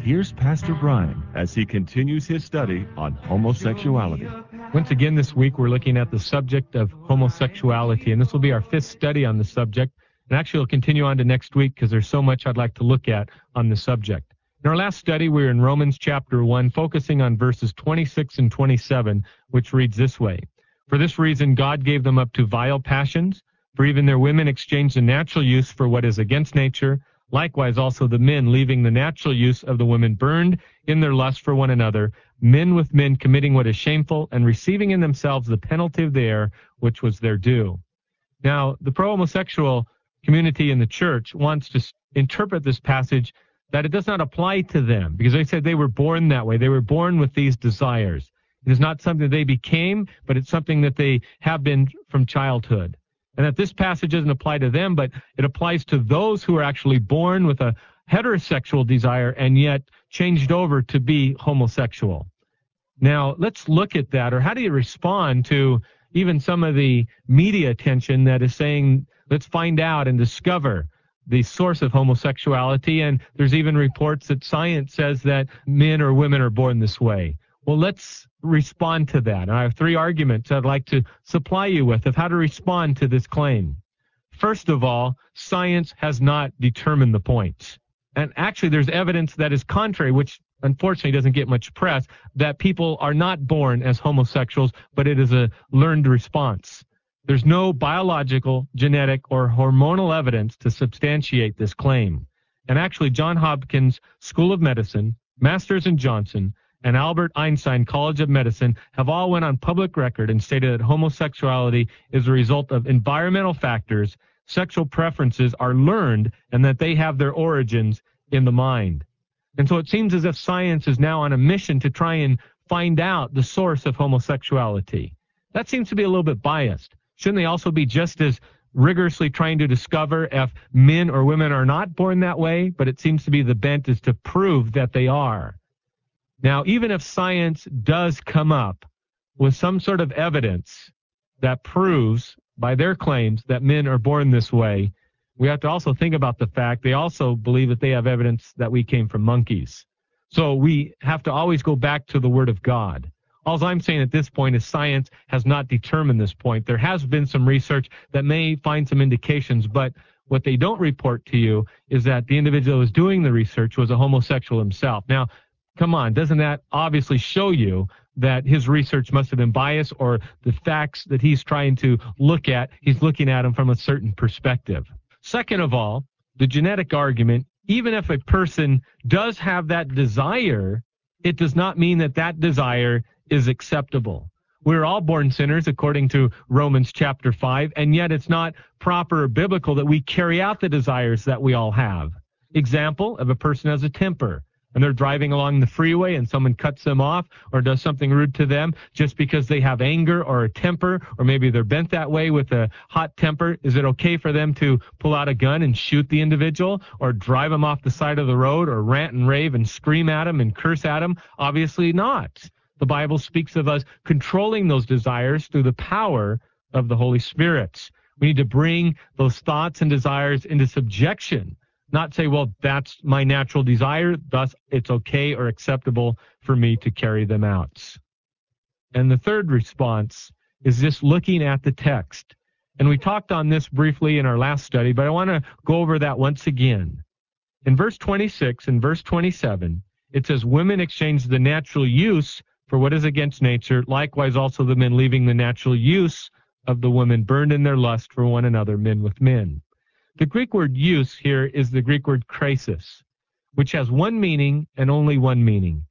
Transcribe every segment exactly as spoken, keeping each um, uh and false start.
Here's Pastor Brian as he continues his study on homosexuality. Once again this week we're looking at the subject of homosexuality, and this will be our fifth study on the subject. And actually we'll continue on to next week because there's so much I'd like to look at on the subject. In our last study we were in Romans chapter one, focusing on verses twenty-six and twenty-seven, which reads this way. For this reason God gave them up to vile passions, for even their women exchanged the natural use for what is against nature. Likewise, also the men, leaving the natural use of the women, burned in their lust for one another, men with men committing what is shameful, and receiving in themselves the penalty of the error which was their due. Now, the pro-homosexual community in the church wants to interpret this passage that it does not apply to them, because they said they were born that way. They were born with these desires. It is not something they became, but it's something that they have been from childhood. And that this passage doesn't apply to them, but it applies to those who are actually born with a heterosexual desire and yet changed over to be homosexual. Now, let's look at that, or how do you respond to even some of the media attention that is saying, let's find out and discover the source of homosexuality, and there's even reports that science says that men or women are born this way. Well, let's respond to that. And I have three arguments I'd like to supply you with of how to respond to this claim. First of all, science has not determined the point. And actually, there's evidence that is contrary, which unfortunately doesn't get much press, that people are not born as homosexuals, but it is a learned response. There's no biological, genetic, or hormonal evidence to substantiate this claim. And actually, Johns Hopkins School of Medicine, Masters and Johnson, and Albert Einstein College of Medicine have all went on public record and stated that homosexuality is a result of environmental factors, sexual preferences are learned, and that they have their origins in the mind. And so it seems as if science is now on a mission to try and find out the source of homosexuality. That seems to be a little bit biased. Shouldn't they also be just as rigorously trying to discover if men or women are not born that way? But it seems to be the bent is to prove that they are. Now, even if science does come up with some sort of evidence that proves by their claims that men are born this way, we have to also think about the fact they also believe that they have evidence that we came from monkeys. So we have to always go back to the Word of God. All I'm saying at this point is science has not determined this point. There has been some research that may find some indications, but what they don't report to you is that the individual who was doing the research was a homosexual himself. Now, come on, doesn't that obviously show you that his research must have been biased, or the facts that he's trying to look at, he's looking at them from a certain perspective? Second of all, the genetic argument, even if a person does have that desire, it does not mean that that desire is acceptable. We're all born sinners according to Romans chapter five, and yet it's not proper or biblical that we carry out the desires that we all have. Example of a person has a temper, and they're driving along the freeway and someone cuts them off or does something rude to them just because they have anger or a temper, or maybe they're bent that way with a hot temper. Is it okay for them to pull out a gun and shoot the individual, or drive them off the side of the road, or rant and rave and scream at them and curse at them? Obviously not. The Bible speaks of us controlling those desires through the power of the Holy Spirit. We need to bring those thoughts and desires into subjection. Not say, well, that's my natural desire, thus it's okay or acceptable for me to carry them out. And the third response is just looking at the text. And we talked on this briefly in our last study, but I want to go over that once again. In verse twenty-six and verse twenty-seven, it says, women exchange the natural use for what is against nature. Likewise also the men, leaving the natural use of the women, burned in their lust for one another, men with men. The Greek word use here is the Greek word krisis, which has one meaning and only one meaning.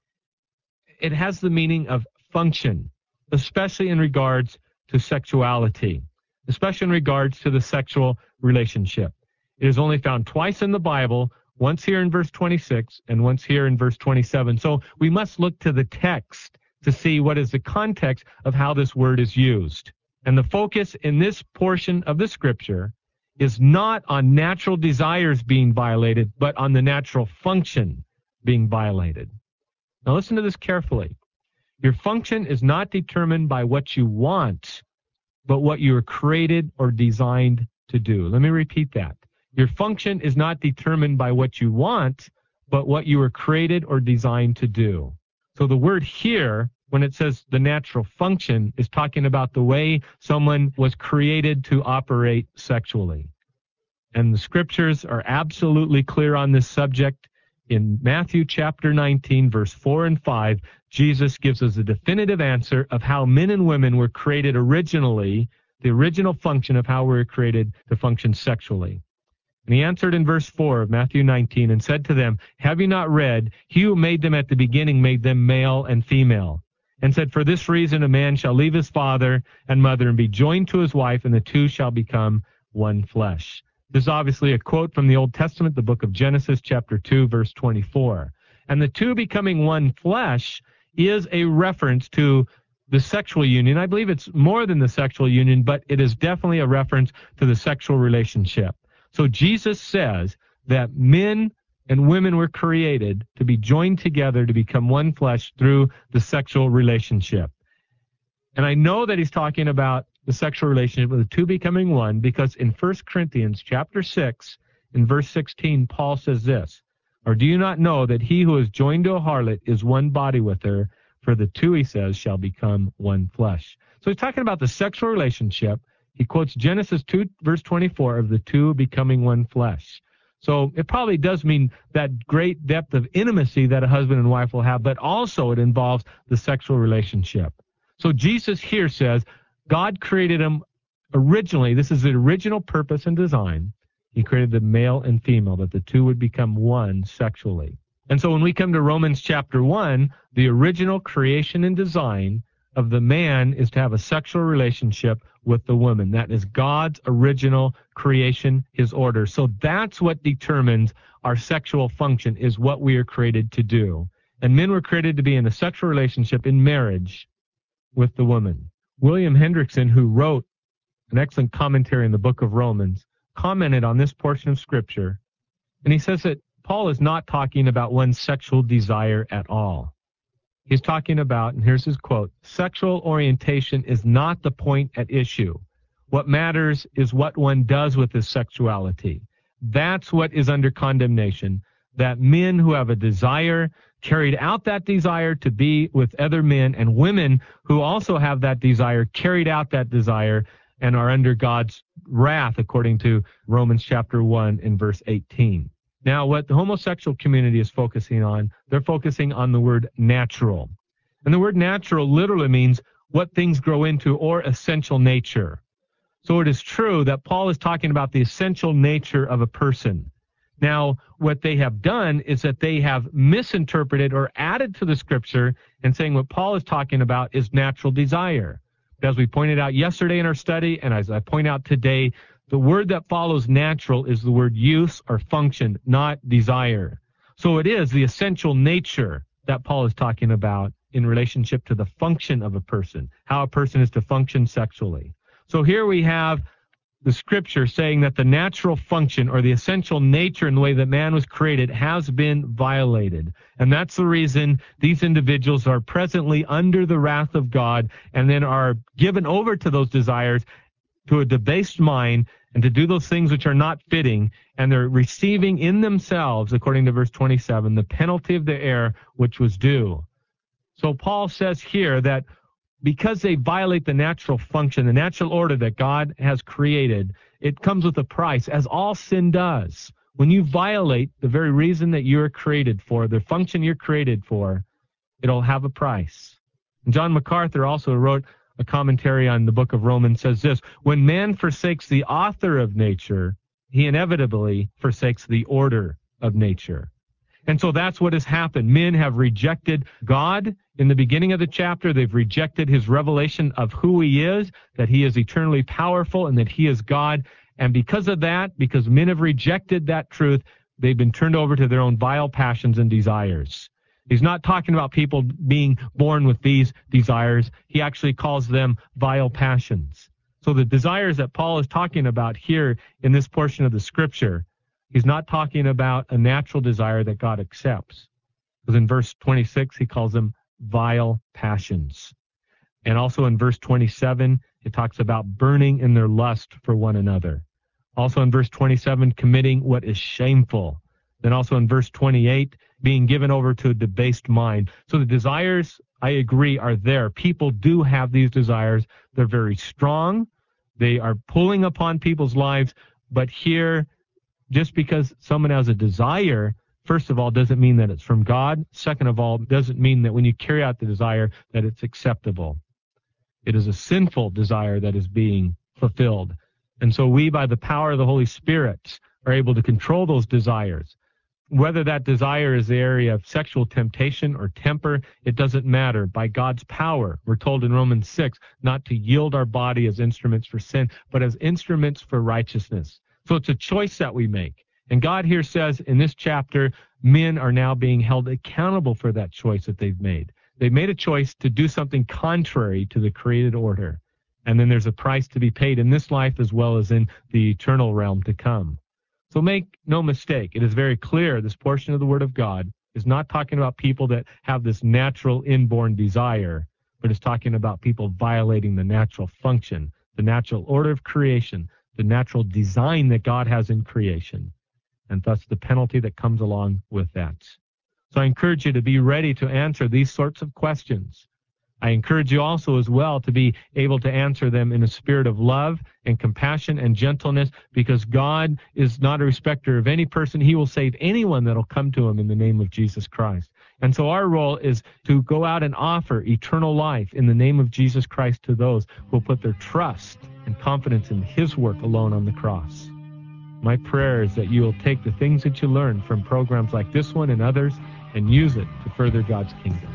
It has the meaning of function, especially in regards to sexuality, especially in regards to the sexual relationship. It is only found twice in the Bible, once here in verse twenty-six and once here in verse twenty-seven. So we must look to the text to see what is the context of how this word is used. And the focus in this portion of the scripture is not on natural desires being violated, but on the natural function being violated. Now listen to this carefully. Your function is not determined by what you want, but what you are created or designed to do. Let me repeat that. Your function is not determined by what you want, but what you were created or designed to do. So the word here, when it says the natural function, is talking about the way someone was created to operate sexually. And the scriptures are absolutely clear on this subject. In Matthew chapter nineteen, verse four and five, Jesus gives us a definitive answer of how men and women were created originally, the original function of how we were created to function sexually. And he answered in verse four of Matthew nineteen and said to them, "Have you not read, he who made them at the beginning made them male and female, and said, for this reason a man shall leave his father and mother and be joined to his wife, and the two shall become one flesh." This is obviously a quote from the Old Testament, the book of Genesis, chapter two, verse twenty-four. And the two becoming one flesh is a reference to the sexual union. I believe it's more than the sexual union, but it is definitely a reference to the sexual relationship. So Jesus says that men and women were created to be joined together to become one flesh through the sexual relationship. And I know that he's talking about the sexual relationship with the two becoming one, because in First Corinthians chapter six, in verse sixteen, Paul says this, "Or do you not know that he who is joined to a harlot is one body with her? For the two," he says, "shall become one flesh." So he's talking about the sexual relationship. He quotes Genesis two, verse twenty-four, of the two becoming one flesh. So it probably does mean that great depth of intimacy that a husband and wife will have, but also it involves the sexual relationship. So Jesus here says, God created them originally. This is the original purpose and design. He created the male and female, that the two would become one sexually. And so when we come to Romans chapter one, the original creation and design of the man is to have a sexual relationship with the woman. That is God's original creation, his order. So that's what determines our sexual function, is what we are created to do. And men were created to be in a sexual relationship in marriage with the woman. William Hendrickson, who wrote an excellent commentary in the book of Romans, commented on this portion of Scripture, and he says that Paul is not talking about one's sexual desire at all. He's talking about, and here's his quote, "Sexual orientation is not the point at issue. What matters is what one does with his sexuality. That's what is under condemnation, that men who have a desire carried out that desire to be with other men, and women who also have that desire carried out that desire and are under God's wrath, according to Romans chapter one and verse eighteen. Now, what the homosexual community is focusing on, they're focusing on the word natural. And the word natural literally means what things grow into, or essential nature. So it is true that Paul is talking about the essential nature of a person. Now, what they have done is that they have misinterpreted or added to the Scripture and saying what Paul is talking about is natural desire. But as we pointed out yesterday in our study, and as I point out today, the word that follows natural is the word use or function, not desire. So it is the essential nature that Paul is talking about in relationship to the function of a person, how a person is to function sexually. So here we have the Scripture saying that the natural function, or the essential nature in the way that man was created, has been violated. And that's the reason these individuals are presently under the wrath of God, and then are given over to those desires, to a debased mind, and to do those things which are not fitting, and they're receiving in themselves, according to verse twenty-seven, the penalty of the error which was due. So Paul says here that because they violate the natural function, the natural order that God has created, it comes with a price, as all sin does. When you violate the very reason that you're created for, the function you're created for, it'll have a price. And John MacArthur also wrote a commentary on the book of Romans, says this: when man forsakes the author of nature, he inevitably forsakes the order of nature. And so that's what has happened. Men have rejected God. In the beginning of the chapter, they've rejected his revelation of who he is, that he is eternally powerful and that he is God. And because of that, because men have rejected that truth, they've been turned over to their own vile passions and desires. He's not talking about people being born with these desires. He actually calls them vile passions. So the desires that Paul is talking about here in this portion of the Scripture, he's not talking about a natural desire that God accepts. Because in verse twenty-six, he calls them vile passions. And also in verse twenty-seven, it talks about burning in their lust for one another. Also in verse twenty-seven, committing what is shameful. Then also in verse twenty-eight, being given over to a debased mind. So the desires, I agree, are there. People do have these desires. They're very strong. They are pulling upon people's lives. But here, just because someone has a desire, first of all, doesn't mean that it's from God. Second of all, doesn't mean that when you carry out the desire that it's acceptable. It is a sinful desire that is being fulfilled. And so we, by the power of the Holy Spirit, are able to control those desires. Whether that desire is the area of sexual temptation or temper, it doesn't matter. By God's power, we're told in Romans six, not to yield our body as instruments for sin, but as instruments for righteousness. So it's a choice that we make. And God here says in this chapter, men are now being held accountable for that choice that they've made. They've made a choice to do something contrary to the created order. And then there's a price to be paid in this life as well as in the eternal realm to come. So make no mistake, it is very clear this portion of the Word of God is not talking about people that have this natural inborn desire, but it's talking about people violating the natural function, the natural order of creation, the natural design that God has in creation, and thus the penalty that comes along with that. So I encourage you to be ready to answer these sorts of questions. I encourage you also as well to be able to answer them in a spirit of love and compassion and gentleness, because God is not a respecter of any person. He will save anyone that will come to him in the name of Jesus Christ. And so our role is to go out and offer eternal life in the name of Jesus Christ to those who will put their trust and confidence in his work alone on the cross. My prayer is that you will take the things that you learn from programs like this one and others and use it to further God's kingdom.